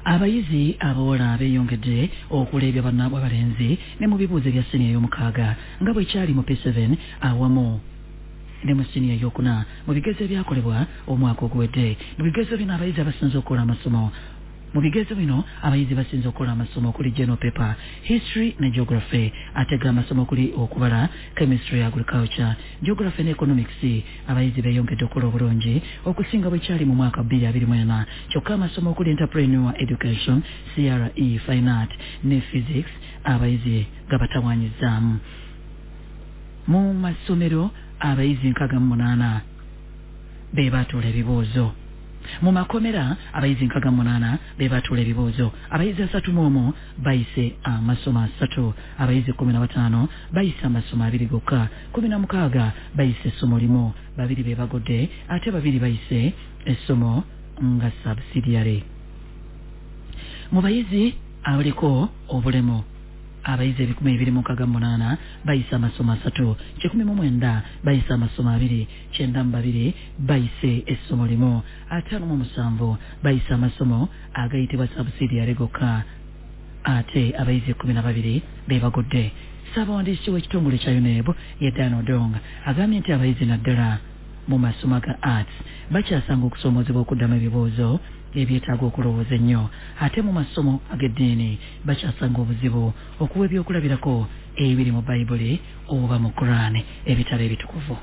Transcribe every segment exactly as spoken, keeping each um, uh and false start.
Abayizi abawala beeyongedde okuleebya bannaabwe abalenzi ne mu bibuuzo bya siniya ey'omukaaga nga bwe kyali mu P seven awamu ne mu siniya ey'okuna mu bigezo ebyakolebwa omwaka oguwedde. Mu bigezo bino abayizi abasinze okukola amasomo mu bigezo bino abayizi basinze okukola amasomo okuli general paper, history ne geography, atega amasomo okuli okubala, chemistry, agriculture, geography ne economics. Abayizi beeyongedde okukola obulungi okusinga bwe kyali mu mwaka bbiri abiri mu ena. Kyokka amasomo okuli entrepreneur education, C R E, fine art ne physics abayizi gabatawanyizaamu. Mu masomero abayizi nkaaga mu munaana be baatuula ebibuuzo. Mu makomera abayizi nkaaga mu munaana be baatuula ebibuuzo. Abayizi asatu mu omu bayise amasomo asatu. Abayizi kumi na bataano bayise amasomo abiri gokka. Kumi na mukaaga bayise essomo limu. Babiri be bagodde ate babiri bayise essomo nga subsidiary. Mu bayizi abaliko obulemu abayizi ebikumi bibiri mu nkaaga mu munaana bayise amasomo asatu. Kikumi mu mwenda bayise amasomo abiri. Kyenda mu babiri bayise essomo limu. Ataano mu musanvu bayise amasomo agayitibwa subsidiary gokka. Ate abayizi kumi na babiri be bagodde. Ssaabawandiisi w'ekitongole kya U N E B ye Dan Odong agambye nti abayizi naddala mu masomo ga arts bakyasanga okusoomozebwa okuddamu ebibuuzo ebyetaaga okulowooza ennyo. Ate mu masomo ag'eddiini bakyasanga obuzibu okuwa ebyokulabirako ebiri mu Bayibuli oba mu Qur'an, ebitabo ebitukuvu.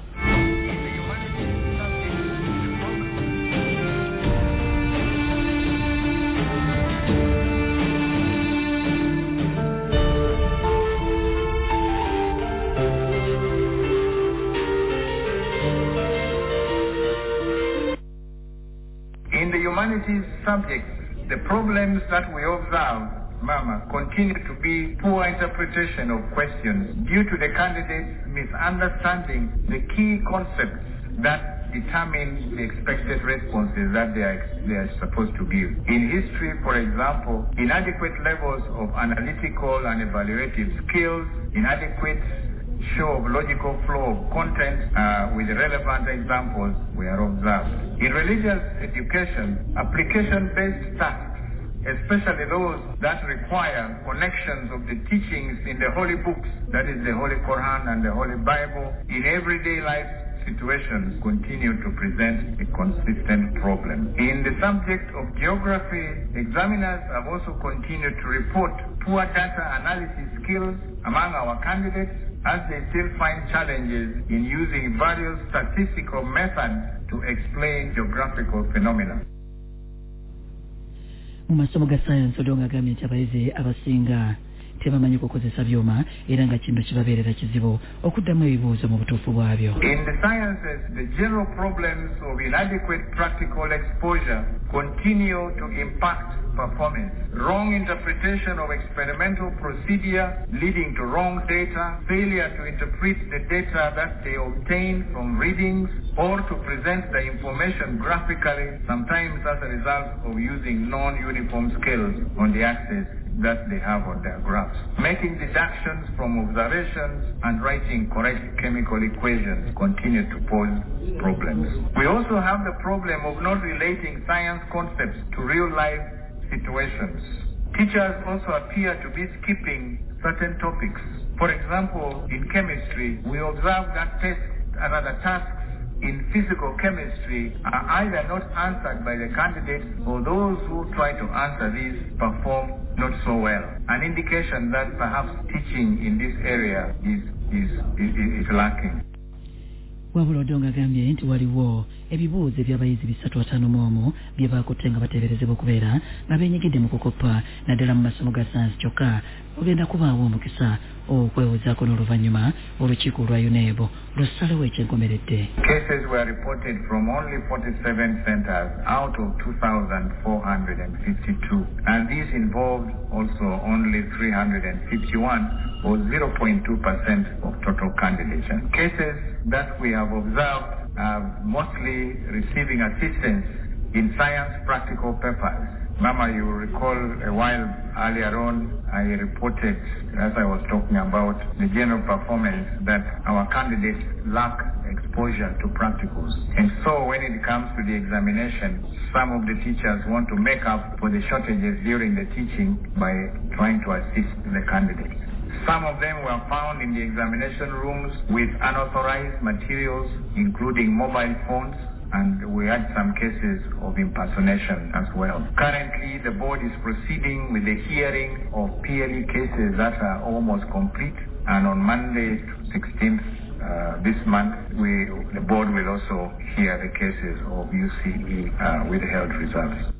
Humanities subjects, the problems that we observe, Mama, continue to be poor interpretation of questions due to the candidates misunderstanding the key concepts that determine the expected responses that they are, they are supposed to give. In history, for example, inadequate levels of analytical and evaluative skills, inadequate show of logical flow of content uh, with relevant examples were observed. In religious education, application-based tasks, especially those that require connections of the teachings in the holy books, that is the Holy Quran and the Holy Bible, in everyday life situations continue to present a consistent problem. In the subject of geography, examiners have also continued to report poor data analysis skills among our candidates, as they still find challenges in using various statistical methods to explain geographical phenomena. Mu masomo ga science Odong agambye nti abayizi abasinga tebamanyi kukozesa byuma era nga kino kibabeerera kizibu okuddamu ebibuuzo mu butuufu bwabyo. In the sciences, the general problems of inadequate practical exposure continue to impact performance. Wrong interpretation of experimental procedure leading to wrong data, failure to interpret the data that they obtain from readings, or to present the information graphically, sometimes as a result of using non-uniform scales on the axis that they have on their graphs. Making deductions from observations and writing correct chemical equations continue to pose problems. We also have the problem of not relating science concepts to real-life situations. Teachers also appear to be skipping certain topics. For example, in chemistry, we observe that tests and other tasks in physical chemistry are either not answered by the candidates or those who try to answer these perform not so well. An indication that perhaps teaching in this area is, is, is, is lacking. Wabula Odong agambye nti waliwo ebibuuzo by'abayizi bisatu ataano mu omu bye baakutte nga bateeberezebwa okubeera nga beenyigidde mu kukoppa naddala mu masomo ga sayansi kyokka ogenda kubaawo omukisa okwewozaako n'oluvannyuma olukiiko lwa U N E B lusalewo ekyenkomeredde. Cases were reported from only forty-seven centers out of two thousand four hundred fifty-two, and these involved also only three hundred fifty-one or zero point two percent of total candidates. Cases that we have observed are mostly receiving assistance In science practical papers, Mama, you will recall a while earlier on, I reported, as I was talking about the general performance, that our candidates lack exposure to practicals. And so when it comes to the examination, some of the teachers want to make up for the shortages during the teaching by trying to assist the candidates. Some of them were found in the examination rooms with unauthorized materials, including mobile phones, and we had some cases of impersonation as well. Currently, the board is proceeding with the hearing of P L E cases that are almost complete, and on Monday, sixteenth uh, this month, we the board will also hear the cases of U C E uh, withheld results.